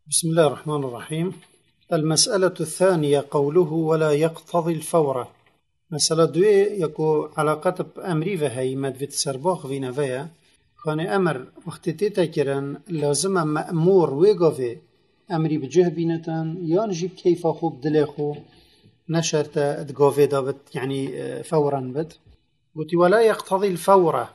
بسم الله الرحمن الرحيم. المسألة الثانية قوله ولا يقتضي الفور. مسألة دوية يكو علاقة بأمري وهي مدفت سرباخ في نفايا كان أمر وقت تتكرن لازم مأمور ويقوفي أمري بجه بينتان ينجيب كيف خوب دليخو نشرت تقوفي دابت يعني فورا بد قلت ولا يقتضي الفور،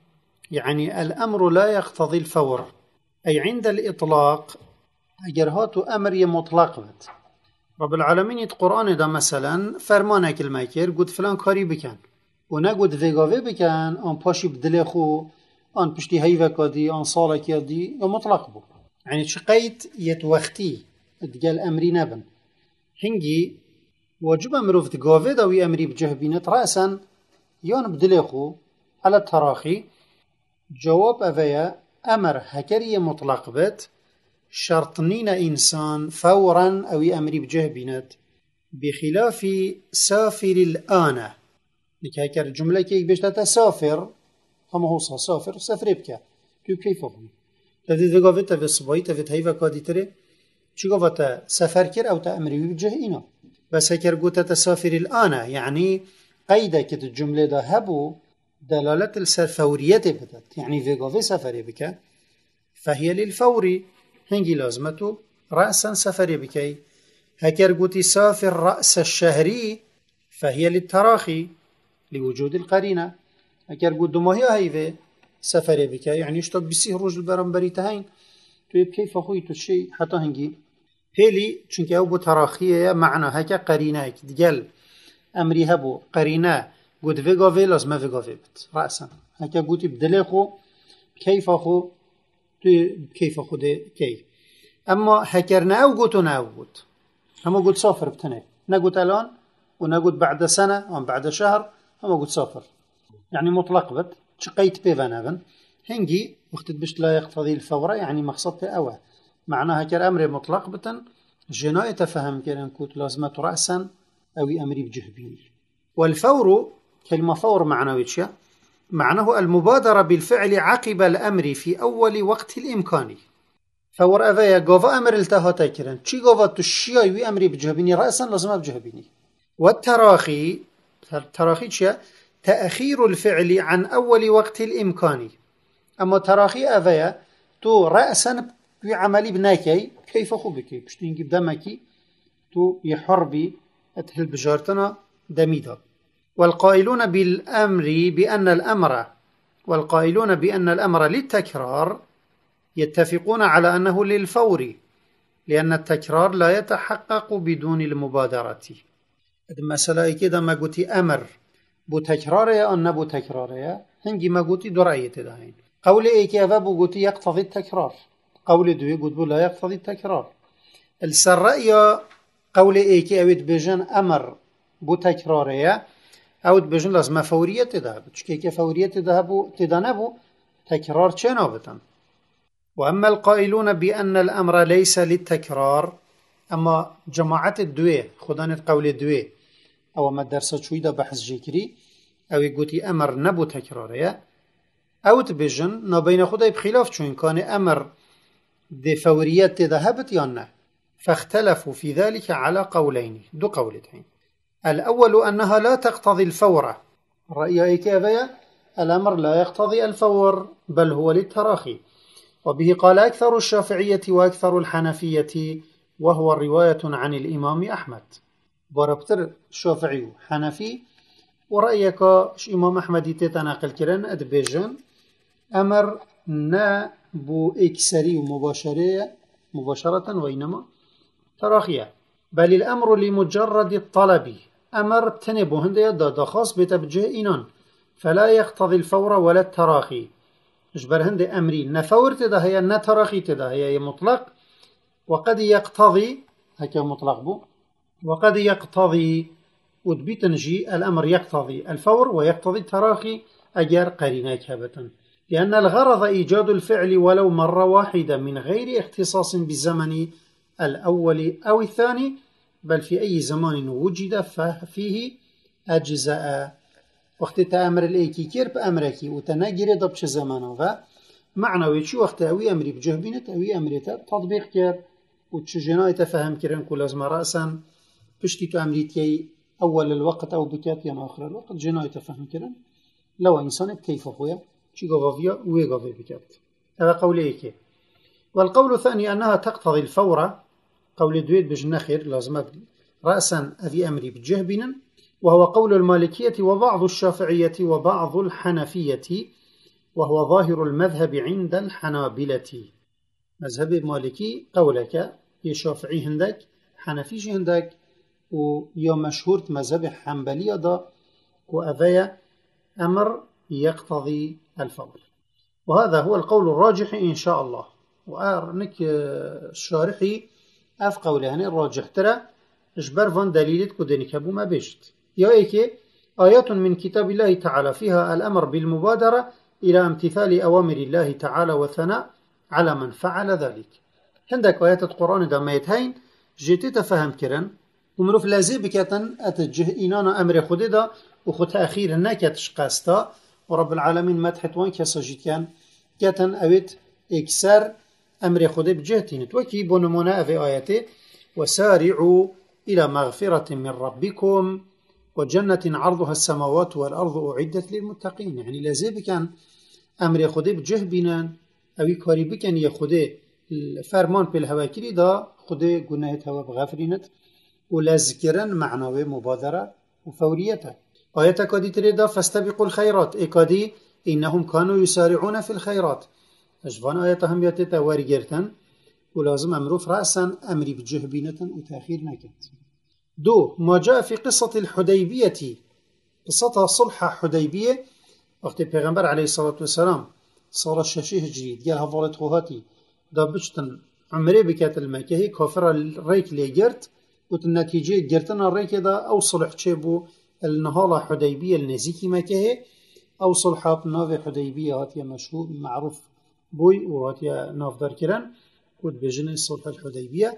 يعني الأمر لا يقتضي الفور، أي عند الإطلاق اگر هاتو امر مطلق بد. رب العالمین القرآن دا مثلا فرمانه کلمه کر گود فلان کاری بکن و نگود ویگاوی بکن آن پاشی بدل خو آن پشتی هیوه کادی آن ساله کادی یا مطلق بو، يعني چه قید یت وقتی ادگل امری نبن هنگی واجب امروف دگاوی داوی امری بجه بینت رأسا یان بدل خو على التراخي. جواب اویا امر هکری مطلق بد شرطنين إنسان فورا أو أمري بجه بينات بخلاف سافر الآن. لكي الجملة كي بيشتا سافر هم هو سافر سافر بك تو كيف هم تفيد ذقافت تفيد صباي تفيد هيفا كادي تري شو قفتا سافر كر أو تأمري بجه إنا بس هكر قوتا تسافر الآن يعني قيدا كت الجملة ده هبو دلالة السفورية بدت، يعني ذقافت سافر بك فهي للفوري هنجي لازمته رأسا سفري بكي. هكر قوتي سافر رأس الشهري فهي للتراخي لوجود القرينة. هكر قوت دماهي هايفي سفري بكي يعني اشتاق بسيه رجل برنبري تهين تو كيف أخوي الشيء حتى هنجي هيلي چونك او بو تراخيه معنى هكا قرينة ديال أمري هبو قرينة قوت فيغافي لازم فيغافي بت رأسا. هكا قوتي بدليخو كيف أخو كيف خده كي. أما هكرنا أو قوت وناو قوت هم قوت سافر بتنه نقول الآن ونقول بعد سنة أو بعد شهر هم قوت سافر يعني مطلق بت شقيت بيفنابن هنجي وقت بشت لا يقتضي الفورة يعني مقصد أوه معناها كالأمر مطلق بتن جناية تفهم كأن كوت لازمة رأسا أو أمري بجهبيني. والفور كلمة فور معناه معناه المبادرة بالفعل عقب الأمر في أول وقت الإمكاني. فور أفايا قوفا أمر التها تاكرا چي قوفا تشيا يوي أمري بجهبيني رأسا لازم بجهبيني. والتراخي چيا تأخير الفعل عن أول وقت الإمكاني. أما تراخي أفايا تو رأسا بعملي بناكي كيف خوبكي بشتين جيب دمكي تو يحربي أتهل بجارتنا دميدا. والقائلون بأن الأمر للتكرار يتفقون على أنه للفور لأن التكرار لا يتحقق بدون المبادرة. المسألة كده ما قلتي أمر بو تكراريا أو نبو تكراريا هنجي ما قلتي درعية دهين قولي إيكي أفابو قلتي يقتضي التكرار قولي دوي قلت لا يقتضي التكرار. السرية قولي إيكي أويد بجن أمر بو تكراريا أو بجن لازم فورية تذهب تشكيك فورية تذهبو تكرار چنابتن. وأما القائلون بأن الأمر ليس للتكرار أما جماعة الدوية خدانة قول الدوية أو ما درست شويدا بحث جيكري أو يقولي أمر نبو تكراريا أو تبجن نبين خدای بخلاف چون كان أمر دي فورية تذهبت يانا فاختلفوا في ذلك على قولين دو قولتين. الأول أنها لا تقتضي الفور رأيي كيفية الأمر لا يقتضي الفور بل هو للتراخي وبه قال أكثر الشافعية وأكثر الحنفية وهو رواية عن الإمام أحمد. بربتر الشافعي حنفي ورأيك إمام أحمد تتناقل كرن أدبيجن أمر نا بو إكسري مباشرة وإنما تراخية بل الأمر لمجرد الطلب أمر تنبو هندية دا خاص بتبجه إنان فلا يقتضي الفور ولا التراخي. إجبر هندي أمري نفور تدهي نتراخي تدهي مطلق وقد يقتضي هكا مطلق بو وقد يقتضي ودبتنجي الأمر يقتضي الفور ويقتضي التراخي أجر قريناك هبتا لأن الغرض إيجاد الفعل ولو مرة واحدة من غير اختصاص بالزمن الأول أو الثاني بل في أي زمان وجد فيه أجزاء. وقت تأمر الأيكي كير بأمركي وتناجر دبش زمانه معنى ويشي وقت أوي أمري بجهبينة أوي أمري تطبيق كير وتش جناية تفهم كرن كل لازم رأسا بشتي تعمليتي أول الوقت أو بكات يعني آخر الوقت جناية تفهم كرن لو إنسان كيف أخويا شي قضافيا ويقضي بكات هذا قوليك. والقول الثاني أنها تقتضي الفورة قول دويد بجنخير لازم رأسا أذي أمري بجهبنا وهو قول المالكية وبعض الشافعية وبعض الحنفية وهو ظاهر المذهب عند الحنابلة. مذهب المالكي قولك يشافعي هندك حنفيش هندك ويا مشهور مذهب حنبلية دا وأذية أمر يقتضي الفور. وهذا هو القول الراجح إن شاء الله. وأرنك الشارحي أف قوله الراجح ترى إجبر فان دليلت كدنك أبو ما بيشت يا إيكي آيات من كتاب الله تعالى فيها الأمر بالمبادرة إلى امتثال أوامر الله تعالى والثناء على من فعل ذلك. عندك آيات القرآن دا ميتهين جيتي تفهم كرن ومروف لازي بكاتن أتجه إنانا أمر خودي دا وخد تأخير الناكت شقاستا ورب العالمين مدحت وان كسا جيتيان كاتن أويت إكسار أمر خودي بجهتين توكي بونمونا في آياتي وسارعوا إلى مغفرة من ربكم وجنة عرضها السماوات والأرض أعدت للمتقين. يعني لازي بكان أمر خودي بجه بينان أوي كاري بكان يخودي الفرمان بالهواكري دا خودي قناهت هوا بغفرينت ولازكرا معنوي مبادرة وفوريته. آيات كادي تريدا فاستبقوا الخيرات إكادي إنهم كانوا يسارعون في الخيرات أجفان آيات هم يتتا وارجرتن ولازم أمروف رأسا أمري بجه بينة وتأخير نكت. دو ما جاء في قصة الحديبية قصتها صلح حديبية وقت البيغمبر عليه الصلاة والسلام صار الشاشيه جديد قالها ظلت خوهاتي دا بجتن عمري بكات المكة كافر الريك اللي جرت وتنتيجة جرتنا الريك دا أو صلح تشيبو النهالة حديبية النزيكي مكة أو صلحات نافي حديبية هاتيا مشهور معروف بوي وهاتيا ناف دار كران كود بجن صلح الحديبية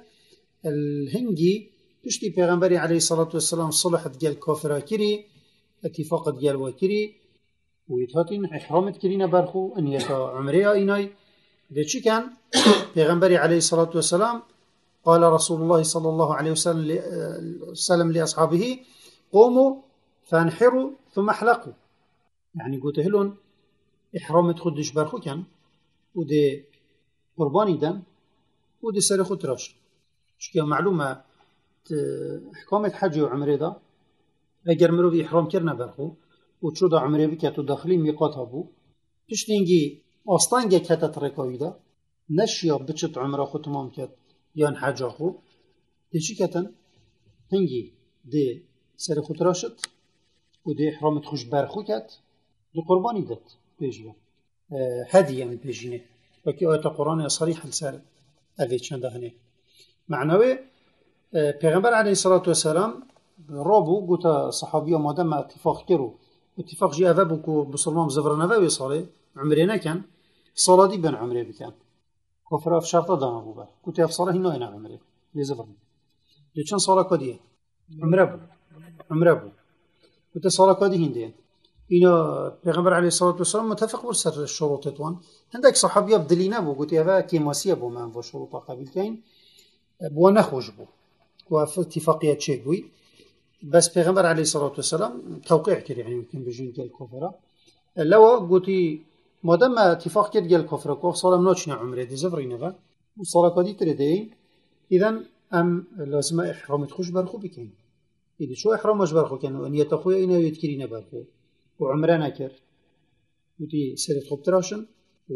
الهنجي تشتي بيغمبري عليه الصلاة والسلام صلحت قال كافر كري اتفاقت قال وكري ويتهاتين إحرامت كرينا برخو أن يتا عمريا إناي ده چي كان بيغمبري عليه الصلاة والسلام قال رسول الله صلى الله عليه وسلم لأصحابه قوموا فانحروا ثم احلقوا. يعني قلت هلون إحرامت خدش برخو كان وده قرباني دم وده سرخو تراش شكي معلومة احكامت حج وعمري دا اگر مروفي إحرام كرنا برخو وچو دا عمره بکت و داخلی میقات بو پشتینگی آستانگه کتت رکاوی دا نشیا بچت عمره خو تمام کت یان حجا خو دی چی کتن؟ هنگی دی سر خود راشد و دی احرامت خوش برخو کت دی قربانی داد بیجیه هدیه من بیجینه وکی آیت قرآن صریح لسر اوید چنده هنه معنوی پیغمبر علیه الصلاة والسلام رابو قوتا صحابی و مادم اتفاق کرو اتفاق جي أفا بكو بسلمان زفرنا فاوي صالي عمرينا كان صلاة دي بن عمري بكان كفر في شرطة دانا بوبا كنت في صلاة هنا هنا عمري لزفرنا لكن صلاة كديه عمره بو كنت صلاة كديه هندين إنه پیغمبر عليه الصلاة والسلام متفق برسر الشروط توان عندك صحابيا بدلينا بو قلت أفا كيماسية بو ما انفو شروطا قبيل كين بو نخوش بو وفي اتفاقية شيء بوي بس پیغمبر عليه الصلاة والسلام توقيع كده يعني يمكن بجين قال كفرة لو قلتي مادام اتفاق كده قال كفرة كوف صلاة منوشنا عمره دي زفرين فا وصلاة قدي تردين إذن أم لازم إحرام تخش برخو بكين إذا شو إحرام مش برخو كانوا أن يتخوي إنه يذكرين برخو وعمرنا كر قلتي سيرة خب تراشن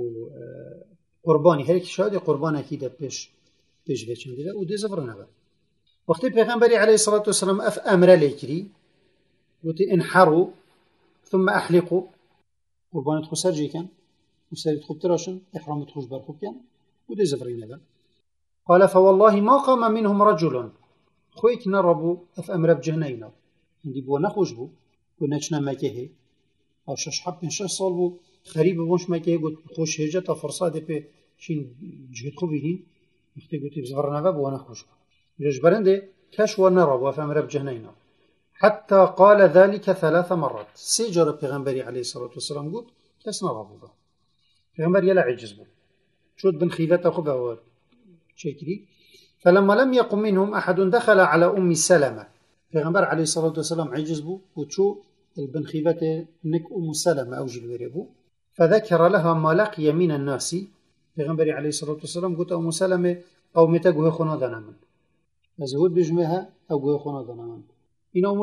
وقرباني هيك شادي قربان أكيد بيش بيشن دي ودي زفرنا فا وقت پیغمبری علیه الصلاة والسلام اف امر لیکری وقت انحروا ثم احلقوا قربانت خو سرجي كان وسرت خوب تراشن احرامت خوش برخوب كان ودي زفرين هذا قال فوالله ما قام منهم رجل خويك نربو اف امر بجهنينا عندي بو نخوش بو ونچنا مكه او شش حب من 6 سال بو خريب بونش مكه قلت خوش هجت فرصه دي به شين جهد خوبين وقت قلت زفرنا بو نخوش يجبرنده كشوا نرى وفهم بجهنينا حتى قال ذلك 3 مرات سيجر پیغمبري عليه الصلاة والسلام قلت كس نرى بوبا پیغمبر يلا عجز بو شود بن خيلته خبا شكري فلما لم يقم منهم أحد دخل على أم سلمة پیغمبر عليه الصلاة والسلام عجز بو وشو البنخيبة نك أم سلمة أو جلويربو فذكر لها ما لقي من الناس پیغمبر عليه الصلاة والسلام قلت أم سلمة قومتا قوه خنا دانا من أزهود بجمعها أو قوه خنا دانا من إن أم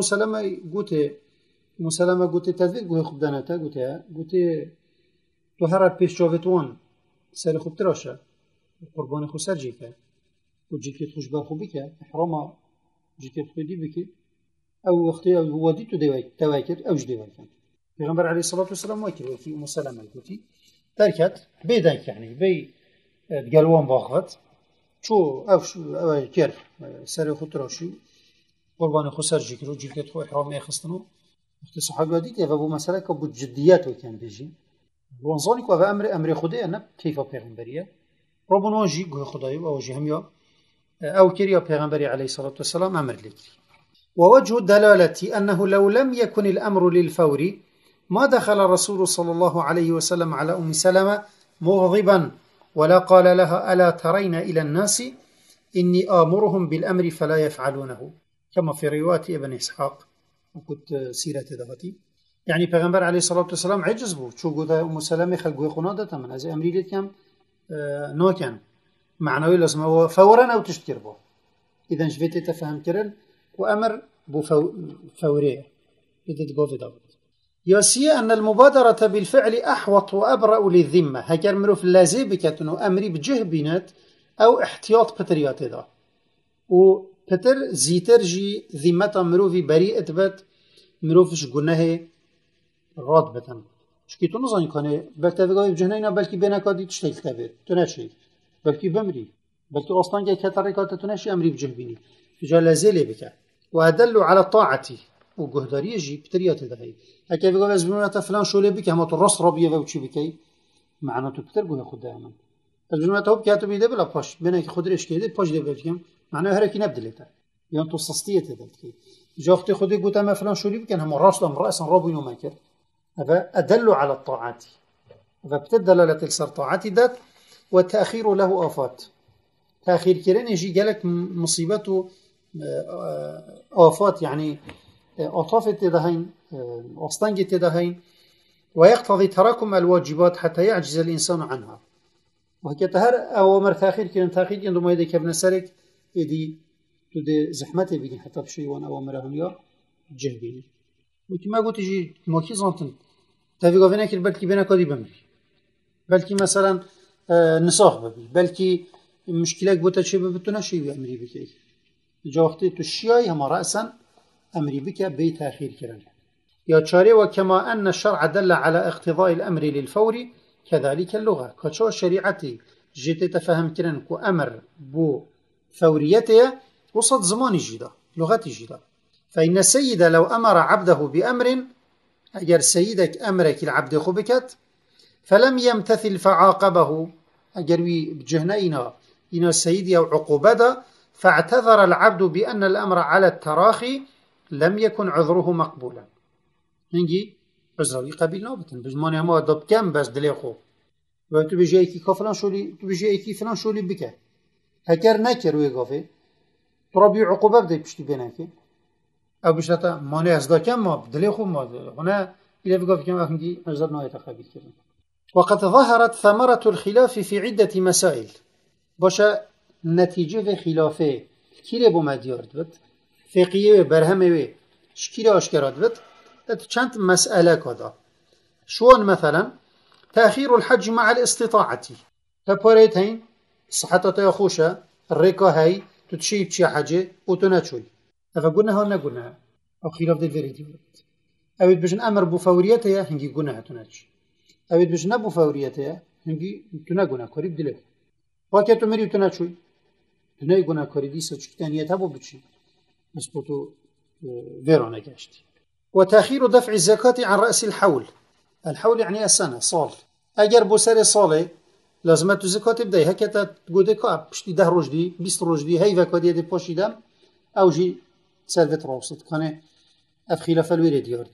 سلمة قلت تذكر قوه خب دانتا قلت تو هر پیش جاوتوان سر خوب تراشه قربان خو سر جیکه و جیکت خوش برخوبی که احراما جیکت خودی بکی او وقتی او وادی تو دوای کرد اوج دوای کرد پیغمبر علیه الصلاة والسلام وکر وکی ام سلمة گوتی ترکت بیدنک یعنی بی دگلوان باخت چو او کر سر خود تراشی قربان خو سر جیکر و جیکت خو احرام اخستنو وقتی صحابه دیدی و بو مسئله که بود جدیت وکن بیجی وانظاني كوا أمر خدای نه كيف پیغمبریه ربنا جي جه خدای و جه هم یا او كريا پیغمبري عليه الصلاة والسلام أمر لك ووجه الدلالة أنه لو لم يكن الأمر للفور ما دخل الرسول صلى الله عليه وسلم على أم سلمة مغضبا ولا قال لها ألا ترين إلى الناس إني آمرهم بالأمر فلا يفعلونه كما في رواية ابن إسحاق وكنت سيرة ذاتي يعني پیغمبر عليه الصلاة والسلام عجز بو چو گوده ام سلمة خلقوه خونه داتا من از امری لید کم ناکن معنوی لازم هو فورا او تشتكر بو اذا شفيت تفهم كرن وامر بو فورية بدت بو في دابت ياسية أن المبادرة بالفعل أحوط وأبرأ للذمة هكر مروف لازي بكتنو أمري بجه بينات أو احتياط بطريات دا و بتر زيتر جي ذمة مروفي بريئة بات مروفش قناه راد بتن شکی تو نزانی کنه بلکه وقتی بجنه اینا بلکه بینکادی تشتیل تبید تو نشی بلکه بمری بلکه اصلا که کتری کات تو نشی امری بجه بینی جلازلی بکه و ادل على طاعتی و جهداری جی بتریات دهی اگه وقتی از بنوات فلان شوله بکه هم تو راست رابیه و چی بکی معنی تو بتر گونه خود دائما از بنوات هوب که تو بیده بلا پاش بینه که خود رش کیده پاش ده بکیم معنی هر کی نبدلیته یان تو سستیه تدل کی جاختی خودی گوته ما فلان شوله بکن هم راست ام رأسا رابینو مکر هذا أدل على الطاعات فبتدلالة السر طاعات ذات والتأخير له آفات تأخير كيران يجي جالك مصيبته آفات يعني أطاف التدهين أصطنج التدهين ويقتضي تراكم الواجبات حتى يعجز الإنسان عنها وهكذا هر أوامر تأخير كيران تأخير عندما يدي كابن سرك يدي تدي زحمته بيني حتى بشيء وان أوامرهم يا جهبيني وكما قلت يجي موكي زانتن تافي قافينا كير بلكي بينا كادي بمري بلكي مثلا نساخ ببي بلكي مشكلة بوتا شيء ببتونا شيء بأمري بكي جا وقتي تشياي هما رأسا أمري بك بي تأخير كران يا تشاري وكما أن الشرع دل على اقتضاء الأمر للفور كذلك اللغة كتشو الشريعتي جيت تفهم كران كو أمر بو فوريته وصد زمان جيدا لغة جيدا فإن السيد لو أمر عبده بأمر أجر سيدك أمرك العبد خبكت فلم يمتثل فعاقبه أجر بجهنينا إن السيد أو عقوبة فاعتذر العبد بأن الأمر على التراخي لم يكن عذره مقبولا هنجي عذره قبيل نابتن بزمانه ما دب كم بس دليخو وتو بيجي ايكي كفلان شولي تو بيجي ايكي فلان شولي بك هكر نكر ويقافي تربي عقوبة بدي بشتي بينك أو بشتا مانع أزدا كم ما بدلي خو ما هنا إلى بقى في كم أخنجي أجدر نهاية خبير كذا وقد ظهرت ثمرة الخلاف في عدة مسائل باشا نتيجة خلافه كيري بو مديارد بد فقهية برهمة شكيري أشكرات بد چند مسألة كذا شون مثلا تأخير الحج مع الاستطاعة تباريتين صحتها يخوشة الركا هاي تتشيب شي حاجة وتناتشوي فقلنا هون قلنا أو خلاف دي فيريدي أبيت بجن أمر بفوريتها هنجي قلنا تناتش أبيت بجن أبو فوريتها هنجي تناقنا قريب دلك واكيتو مريو تناتشوي تناقنا قريبي سوچكتانية هبو بتشي مسبوتو فيرونا كاشتي وتأخير دفع الزكاة عن رأس الحول الحول يعني السنة صال أجر بسر صالة لازمت الزكاة تبدأ هكذا تقول كاب بشتي 10 رجدي 20 رجدي هاي فكادية دي باشي دم أو جي سلفت راوسط كان أفخيلة الويري ديار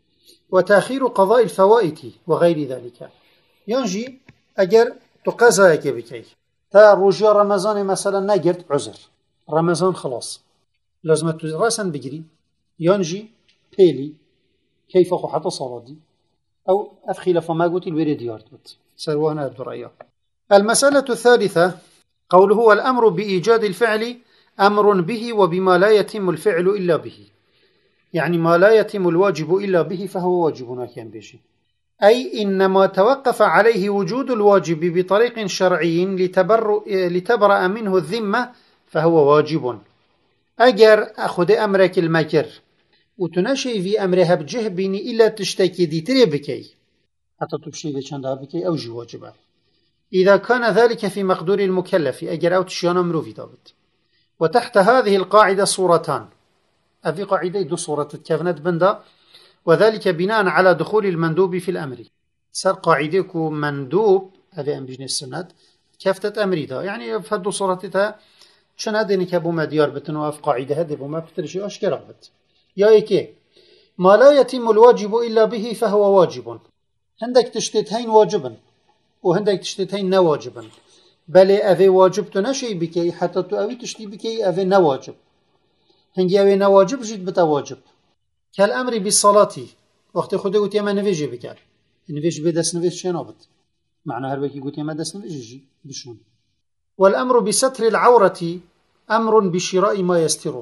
وتأخير قضاء الفوائت وغير ذلك ينجي أجر تقازا يكي بكي تا روجيا رمضان مثلا نقرت عذر رمضان خلاص لازم راسا بجري ينجي بيلي كيف أخو حتى صلاة دي أو أفخيل فما قلت الورد يارتبت سروانا الدرعية. المسألة الثالثة قوله هو الأمر بإيجاد الفعل أمر به وبما لا يتم الفعل إلا به، يعني ما لا يتم الواجب إلا به فهو واجب كان بشي، أي إنما توقف عليه وجود الواجب بطريق شرعي لتبرأ منه الذمة فهو واجب. أجر أخذ أمرك المكر وتنشي في أمرها بجه بيني إلا تشتكي دي تري بكي حتى تبشي دي چندها بكي أو جي واجبه إذا كان ذلك في مقدور المكلف أجر أو تشيانا مروفي دابت. وتحت هذه القاعدة صورتان، أفي قاعدة دو صورة كافنت بندا، وذلك بناء على دخول المندوب في الأمر. سر قاعدة كو مندوب هذا أمرين السنة كافتت أمري دا، يعني فهدو صورتها شنا دينك أبو ما ديار بتنو أف قاعدة هذا أبو ما بترشي أشكرا بت يا إيكي ما لا يتم الواجب إلا به فهو واجب. عندك تشتتين واجبا وعندك تشتتين نواجبا، بل أفي واجب تنشي بكي حتى تأوي تشتي بكي أفي نواجب، هنجي أفي نواجب جد بتواجب كالأمر بالصلاة وقت خده قلت يما نفيجي بكال نفيج بدس نفيج شنابت معنى هربكي قلت يما دس نفيجي بشون. والأمر بستر العورة أمر بشراء ما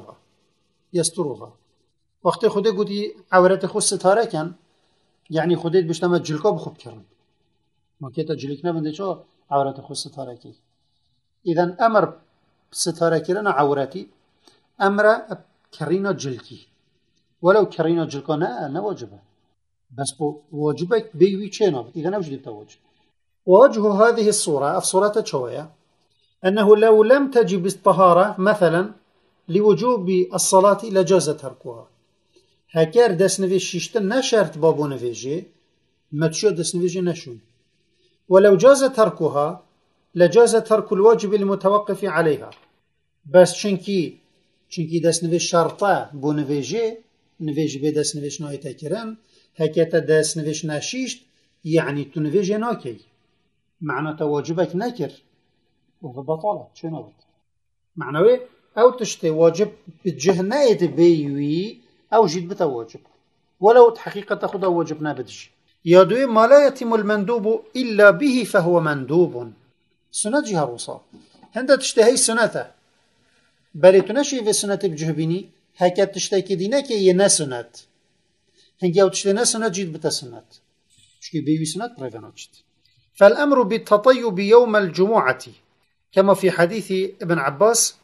يسترها وقت خده قلت عورت خود ستاره كان يعني خودت بشتما جلقا بخوب کرن ما كيتا جلقنا بنده چا عورت خود ستاره كي. إذن أمر ستاره كرنا عورتي أمر كرينا جلقي ولو كرينا جلقا نه واجبه بس بو واجبك بيوي چينا إذن اوجد بتواجب. ووجه هذه الصورة الصورة شوية أنه لو لم تجب الطهارة مثلا لوجوب الصلاة لجاز تركها. هكار دست نویش شیشتن نشرت بابو نویجه متشو دست نویجه نشون. ولو جاز تركها لجاز ترك الواجب المتوقف عليها، بس چنكي دست نویش شرطه بو نویجه نویج به دست نویش نایتا کرن هكاتا دست نویش نشیشت يعني تو نویجه ناكي معنى تواجبك نكر وهو بطالة چه نابد معنوي او تشتي واجب بجهنايت بيوي أو جد بتواجب ولو حقيقة خدا واجبنا بدش. يادوي ما لا يتم المندوب إلا به فهو مندوب. سنة جهة روصا هنده تشتهي سنته بل تنشي في سنة بجهبيني هكا تشتهي دينا كي ينا سنة هنجي أو تشتهي سنة جد بتسنة شكي بيوي سنة بريفانوجد. فالأمر بالتطيب يوم الجمعة كما في حديث ابن عباس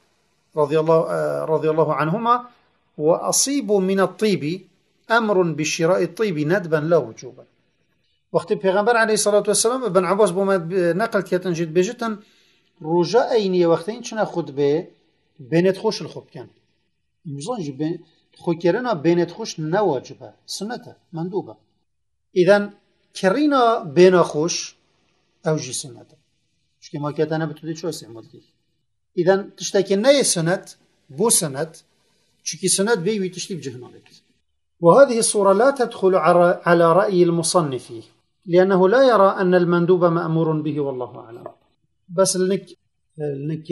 رضي الله عنهما وأصيب من الطيب أمر بشراء الطيب ندبا لا وجوبا. وقت البيغمبر عليه الصلاة والسلام ابن عباس بوما نقل كيتن جد بجتن رجاء أيني وقتين چنا خود به بينت خوش الخوب كان مزانج خو كرنا بينت خوش نواجبه سنته مندوبة. إذن كرينا بين خوش أو جي سنته شكي ما كتنا بتودي شو استعمال دي. إذن تشتكي ناي سنت بو سنت شكي سنت بيوي تشتي بجهنالك. وهذه الصورة لا تدخل على رأي المصنف لأنه لا يرى أن المندوب مأمور به والله أعلم. بس لنك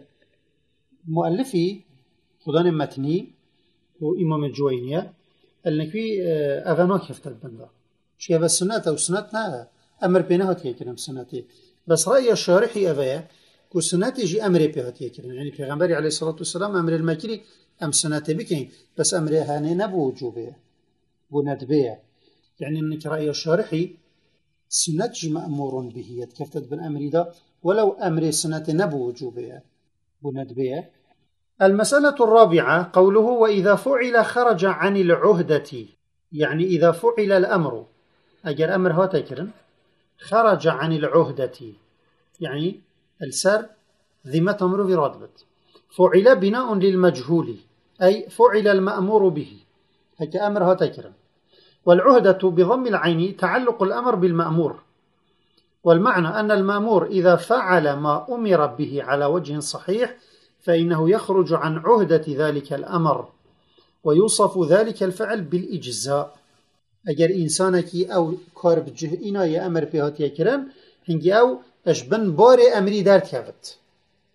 مؤلفي خدان متني وإمام الجوينية لنك في أغانوك يفتر بندا شيء بس سنة أو سنتنا أمر بينها تيكرم سنتي بس رأي الشارحي أبايا كو سنتي جي أمر بيها تيكرم يعني پیغمبر عليه الصلاة والسلام أمر المكري أم سنتي بكين بس أمر هاني نبو وجوبه وندبه يعني أنك رأي الشارحي سنتج مأمور به يتكفتت بالأمر ده ولو أمر سنة نبو وجوبه وندبه. المسألة الرابعة قوله وإذا فعل خرج عن العهدة يعني إذا فعل الأمر أجر أمر هو تكرن خرج عن العهدة يعني السر ذمة أمر في راتبت فعل بناء للمجهول أي فعل المأمور به هك أمر هو تكرن. والعهدة بضم العين تعلق الأمر بالمأمور والمعنى أن المأمور إذا فعل ما أمر به على وجه صحيح فإنه يخرج عن عهدة ذلك الأمر ويوصف ذلك الفعل بالإجزاء. أجر إنسانك أو كارب جهئنا يا أمر بهات يكرن هنجي أو أشبن بار أمري دار كافت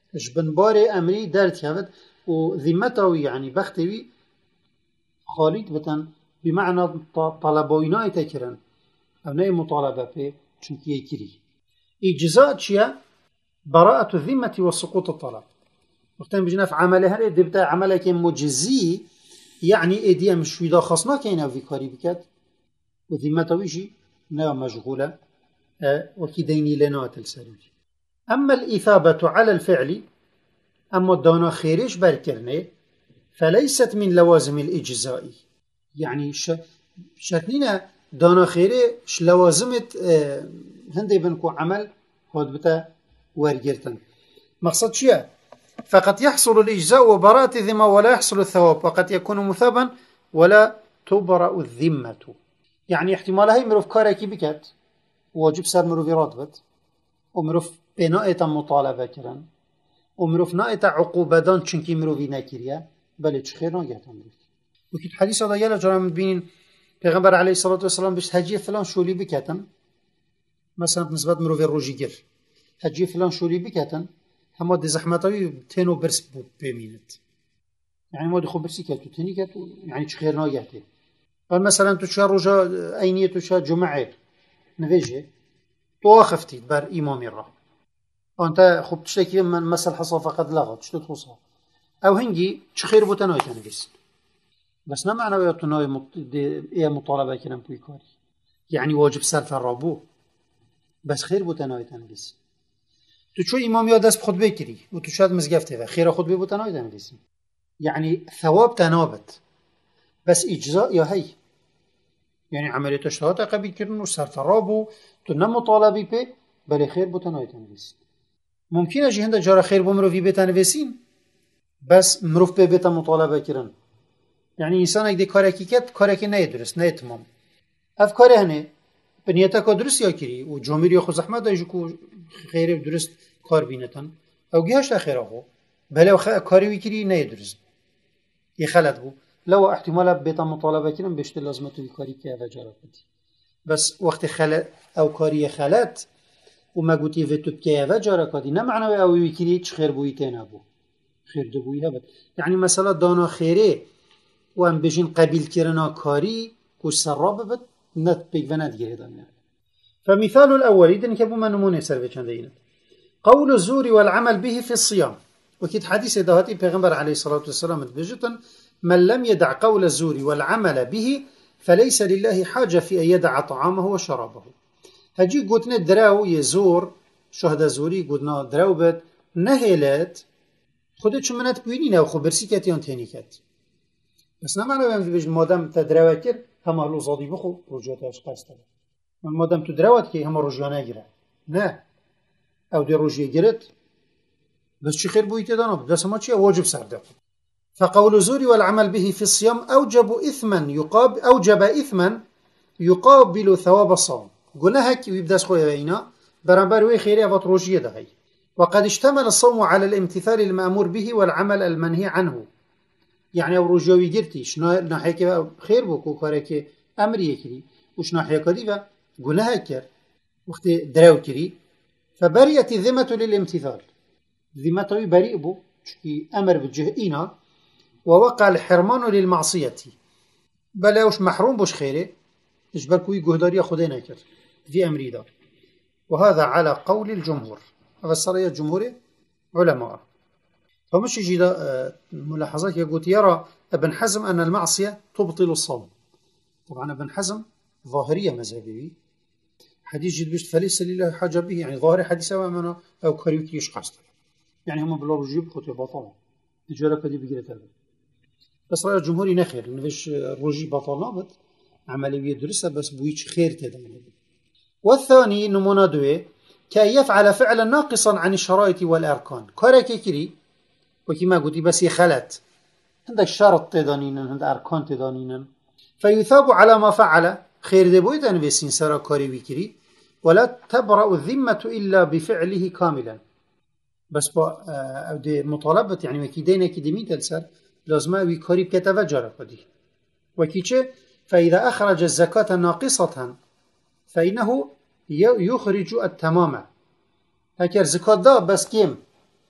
اش بنباري امري دارت يابد وذمته يعني بختوي خالد بتن بمعنى طلبويناي تكرن او ناي مطالبه به چونكي يكري اجزاء چيا براءة الذمة وسقوط الطلب وقتين بجنا في عمله هل دبتا عملك مجزي يعني ادي مش ودا خصنا كاينه في كاري بكات وذمته ويجي لا مشغوله وكديني لنا تلسرج اما الاثابه على الفعل اما الدونا خيرش بركرنه فليست من لوازم الاجزاء يعني شرطنا دانا خيري ش لوازمت هندي بنكو عمل هود بتا ورجرتن مقصد شيء فقد يحصل الإجزاء وبراءة الذمة ولا يحصل الثواب وقد يكون مثابا ولا تبرأ الذمة يعني احتمال هاي مروف كاركي بكت واجب سر مروفي راتبت ومروف بناءة مطالبة كرن ومروف ناءة عقوبة دان چنكي مروفي نكريا بل خير ناقيتا مروف وكت حديث هذا يلا جرى من بين پیغمبر عليه الصلاة والسلام بيشت هجية فلان شولي بكتن مثلا بنسبة مروفي الروجي هجية فلان شولي بكتن هما دي زحمتاوي تينو برس بمينت يعني ما دي خو برسي كاتو تيني كاتو يعني تخير ناقيته قال مثلا تشا رجا اينية تشا جمعة نفيجي تو خفتيت بار إمامي الرا وانت خب تشتكي من مسل حصا فقد لغا تشتت حصا او هنجي تخير بوتناي تنفيس بس ما معنى ويطناي ايه مطالبة كنم بيكاري يعني واجب سلف الرابو بس خير بوتناي تنفيس تو شو إمام يا دست بخطبه كري و تو شاید مزگفته و خير خطبه بوتناي تنفيس يعني ثواب تنابت بس إجزاء يا هي يعني عملية اشتهات قبيل كرن و سلف الرابو تو نمطالبي بي بل خير بوتناي تنفيس ممكن اجي هنده جارة خير بمرو في بيت انفيسين بس مروف بي بيتا مطالبه كرن يعني انسان اگه کارکی کت کارکی نه درست نه تمام اف کاره هنه بنیتا که درست یا کری و جامعه یا خو زحمت دایجو که خیر درست کار بینتن او گیهش خیر آخو بله کاری وی کری نه درست یه خلط بو لو احتمالا بیتا مطالبه کرن بشت لازمتو بی کاری که اوه جارا بدی بس وقت خلط او کاری خلط و مگوتی ویتو بکه اوه جارا کدی نه معنی او وی کری چه خیر بوی تینا بو خیر دو بوی هبت يعني مثلا دانا خيري وان بجين قبيل كرنا كاري كو سراب بد نت بيغفنات جهدان يعني. فمثال الأول إذن كبو ما نموني سرفي دينا قول الزور والعمل به في الصيام وكيد حديث دهاتي پیغمبر عليه الصلاة والسلام بجتن من لم يدع قول الزور والعمل به فليس لله حاجة في أن يدع طعامه وشرابه هجي قلتنا دراو يزور شهد زوري قلتنا دراو بد نهيلات خودت شو منات بوينين او خبرسي كاتيان تاني كات بس نمعنى بهم بيجن مادام تدراوات كر هما هلو زادي بخو رجواتاش قاستا مادام تدراوات كي هما رجوانا يجرا نه او دي رجوه يجرت بس شي خير بويته دانا بس هما چي واجب سردق فقول زوري والعمل به في الصيام اوجب اثما يقابل ثواب الصوم قلنا هكي ويبداس خويا بينا برانبار وي خيري افات رجيه دهي وقد اشتمل الصوم على الامتثال المأمور به والعمل المنهي عنه يعني او رجوي جرتي شنو ناحيه خير بوكو كاركي امر يكري وش ناحيه كدي قلنا هكر وقت دراو كري فبرئت الذمه للامتثال ذمته بريء بو شكي امر بجهئنا ووقع الحرمان للمعصيه بلا وش محروم بوش خيره اجبركوي جهداري خدينا كر في امري دار وهذا على قول الجمهور هذا الصلاة الجمهوري علماء فمش يجي ملاحظات يقول يرى ابن حزم أن المعصية تبطل الصوم طبعا ابن حزم ظاهرية مذهبية حديث جد بشت فليس لله حاجة به يعني ظاهري حديث أمامنا أو كاريوكي يشقصت يعني هم بلا رجيب خطي بطلة تجارة كدي بقيرة هذا بس رأي الجمهوري نخير نفش رجي بطل نابت عملية درسة بس بويش خير كده والثاني نمونا دوي كي يفعل فعلا ناقصا عن الشرائط والأركان كاركي كري وكما قلت بس يخلت عندك شرط تدانين عند أركان تدانين فيثاب على ما فعل خير دبويت أن بسين سرا كاري وكري ولا تبرأ الذمة إلا بفعله كاملا بس با دي مطالبة يعني وكي دينا كي دمين تلسر لازم وكاري بكتفا جارة قدي وكيشه فإذا أخرج الزكاة ناقصة فإنه يخرج التمام هكذا زكاة دا بس كيم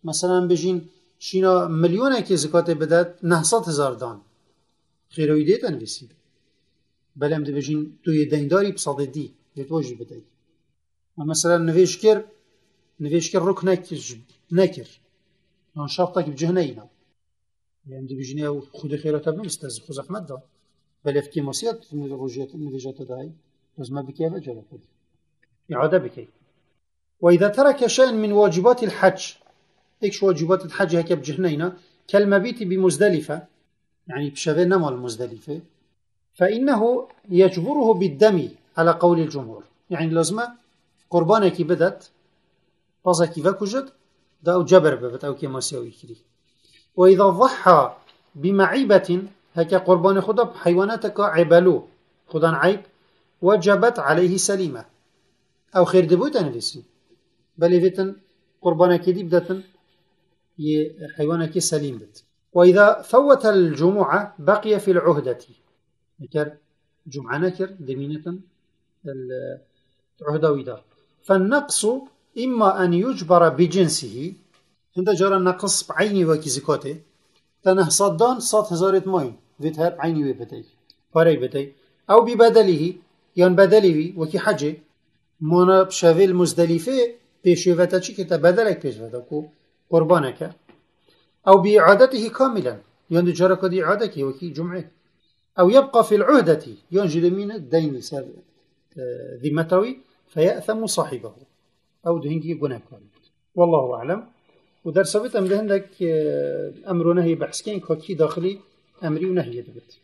مثلا بجين شینا ملیونه که زکات بدد 900,000 دان خیروی دیت انویسی بله هم دی بجین توی دینداری بصده دی دیت واجی بدهی مثلا نویش کر رک نکر آن شرطه که بجه نینا يعني دي بيجيني أو خود خيراتها بمستز خود أحمد ده بل في كيماسيات نتيجة داي لازم بكي أجل كده إعادة بكي وإذا ترك شيئا من واجبات الحج إيش واجبات الحج هيك بجهنينا كالمبيت بمزدلفة يعني بشبه نمى المزدلفة فإنه يجبره بالدم على قول الجمهور يعني لازم قربانك بدت بازك فكجت ده أو جبر ببت أو كيماسيوي كده وإذا ضحى بمعيبة هكا قربان خدا حيواناتك عبالو خدا عيب وجبت عليه سليمة أو خير دبوت أنفسي بل إذن قربانك دي بدأت حيوانك سليم بت وإذا فوت الجمعة بقي في العهدة نكر جمعة نكر دمينة العهدة وإذا فالنقص إما أن يجبر بجنسه هنده جارا نقص بعيني وكي زكاته تنه صدان 100,000 ماين فيت هر عيني وبتاي باري بتاي أو ببدله يان بدله وكي حجه مانا بشاوه المزدلفه بيشوفتا چي كتا بدلك بيشوفتا كو قربانك أو بإعادته كاملا يان جارا كدي إعادك وكي جمعه أو يبقى في العهدة يان جدمين الدين سر ذمتوي فيأثم صاحبه أو دهنجي قناكار والله أعلم ودرس بيت أمر عندك أمر ونهي بحث كين كاكي داخلي أمري ونهي دبت